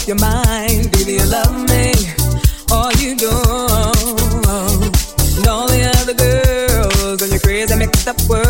your mind. Do you love me or you don't? And all the other girls in your crazy mixed up world